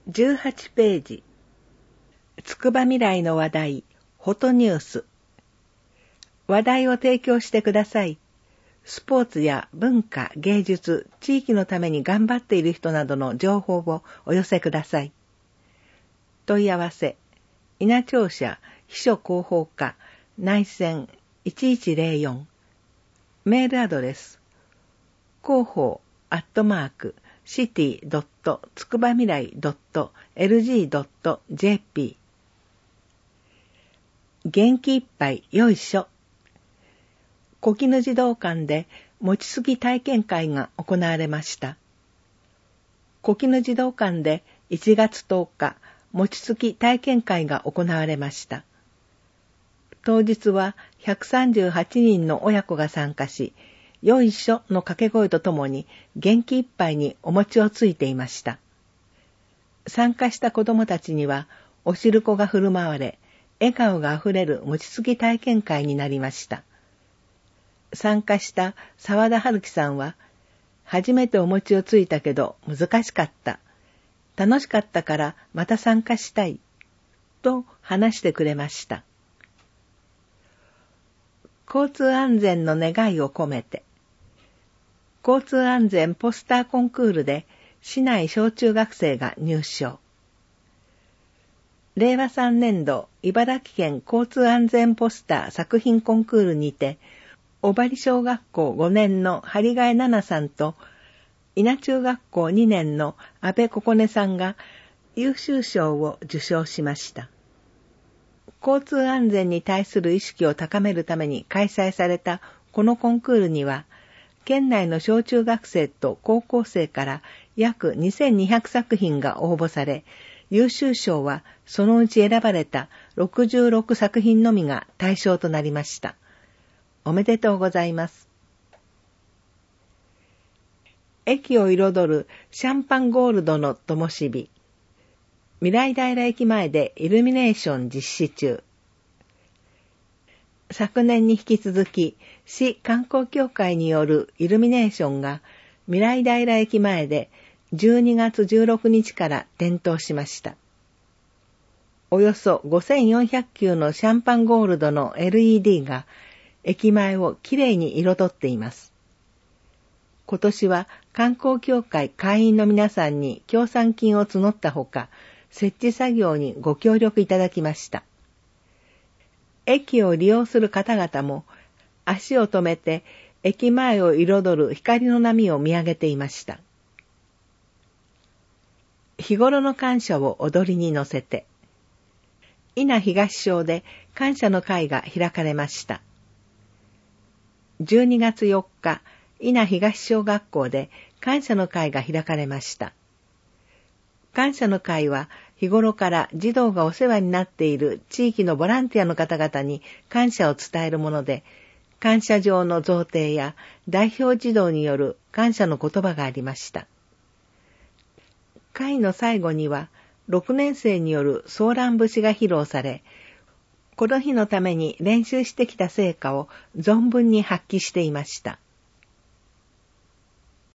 18ページ。つくばみらいの話題、フォトニュース。話題を提供してください。スポーツや文化、芸術、地域のために頑張っている人などの情報をお寄せください。問い合わせ、稲庁舎秘書広報課内線1104。メールアドレス、広報city.tskubamirai.lg.jp。 元気いっぱいよいしょ。小絹児童館で餅つき体験会が行われました。小絹児童館で1月10日、餅つき体験会が行われました。当日は138人の親子が参加し、よいしょの掛け声とともに元気いっぱいにお餅をついていました。参加した子どもたちにはおしるこが振る舞われ、笑顔があふれる餅つき体験会になりました。参加した沢田春樹さんは、初めてお餅をついたけど難しかった。楽しかったからまた参加したい。と話してくれました。交通安全の願いを込めて。交通安全ポスターコンクールで市内小中学生が入賞。令和3年度茨城県交通安全ポスター作品コンクールにて、小針小学校5年の針ヶ江奈々さんと、稲中学校2年の安倍ここねさんが優秀賞を受賞しました。交通安全に対する意識を高めるために開催されたこのコンクールには、県内の小中学生と高校生から約2200作品が応募され、優秀賞はそのうち選ばれた66作品のみが対象となりました。おめでとうございます。駅を彩るシャンパンゴールドの灯火。未来平駅前でイルミネーション実施中。昨年に引き続き、市観光協会によるイルミネーションが未来平駅前で12月16日から点灯しました。およそ5400球のシャンパンゴールドの LED が駅前をきれいに彩っています。今年は観光協会会員の皆さんに協賛金を募ったほか、設置作業にご協力いただきました。駅を利用する方々も足を止めて駅前を彩る光の波を見上げていました。日頃の感謝を踊りに乗せて、伊那東小で感謝の会が開かれました。12月4日、伊那東小学校で感謝の会が開かれました。感謝の会は日頃から児童がお世話になっている地域のボランティアの方々に感謝を伝えるもので、感謝状の贈呈や代表児童による感謝の言葉がありました。会の最後には6年生によるソーラン節が披露され、この日のために練習してきた成果を存分に発揮していました。